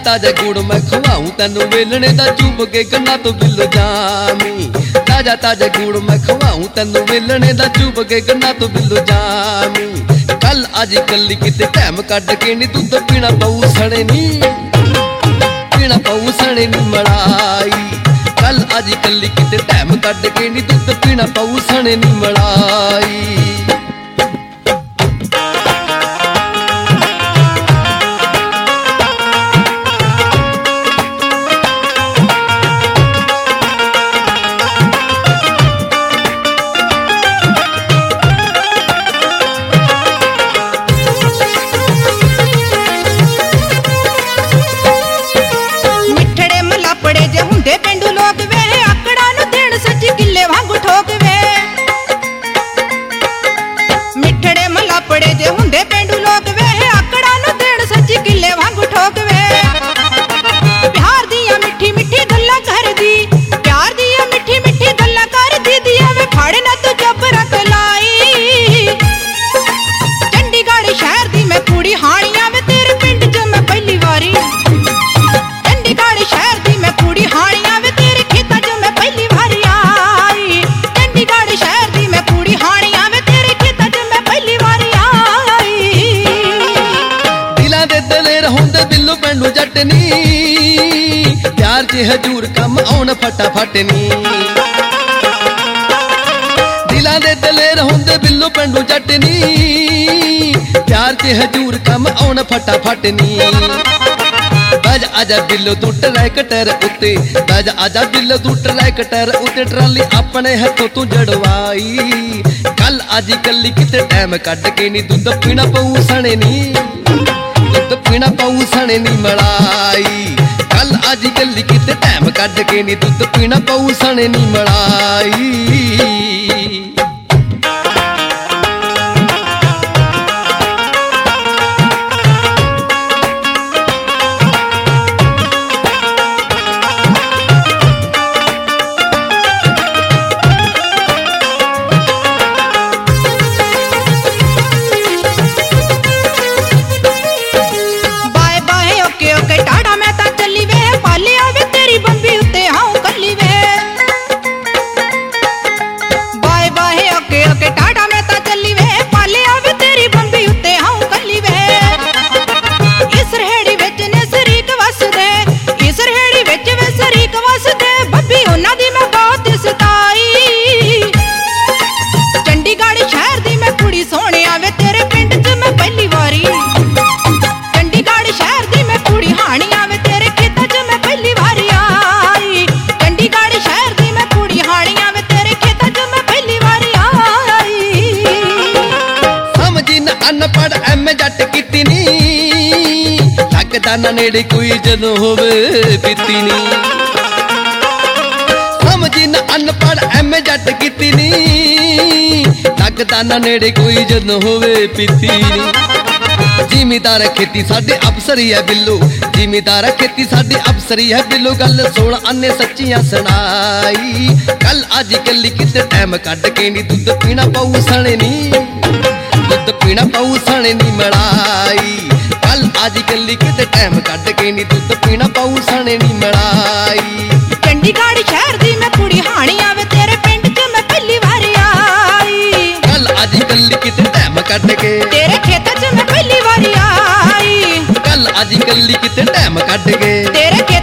ताजा गुड़ मैं खवाऊं तेनू वेलने दा चुप के गन्ना तो बिल जामी। ताजा ताजा गुड़ मैं खवाऊं तेनू वेलने दा चुप के गन्ना तो बिल जामी। कल अज कली किते टाइम कट के नी दुध पीना पऊ सड़े नी, पीना पऊ सड़े नी मलाई। कल अज कली किते टाइम कट के नी दुध पीना पऊ सड़े नी मलाई। प्यार च हजूर कम आउन फटाफट नी, दिलां दे दलेर हुंदे बिल्लू पेंडू जट नी। प्यार च हजूर कम आउन फटाफट नी। बज आजा बिल्लो तू ट्रैक्टर उत्ते, बज आजा बिल्लो तू ट्रैक्टर उत्ते ट्राली अपने हथों तू जड़वाई। कल अज कली किते टाइम कट के नी दुध पीना पऊ सने नी, दुध पीना पऊ सने नी मलाई। कल अज कली किते टाइम कट के नी दुध पीना पऊ सने नी मलाई। अनपढ़ एम जट किती नी, लगदा ना नेड़े कोई जदों होवे पीती नी। समझी ना अनपढ़ एम जट किती नी, लगदा ना नेड़े कोई जदों होवे पीती नी। जिमीदार खेती साडे अफसरी है बिल्लू, जिमीदार खेती साडे अफसरी है बिल्लू। गल सुन अन्ने सच्चियां सुनाई। कल अज कली किते टाइम कट के नी दुध पीना पऊ सने नी, दुध पीना पऊ सने नी मलाई। कल अज कली किते टाइम कट के नी दुध पीना पऊ सने नी मलाई। चंडीगढ़ शहर दी मैं कुड़ी हाणी आवे तेरे पिंड च मैं पहली बार आई। कल अज कली किते टाइम कट के तेरे खेत च मैं पहली बार आई। कल अज कली किते टाइम कट के तेरे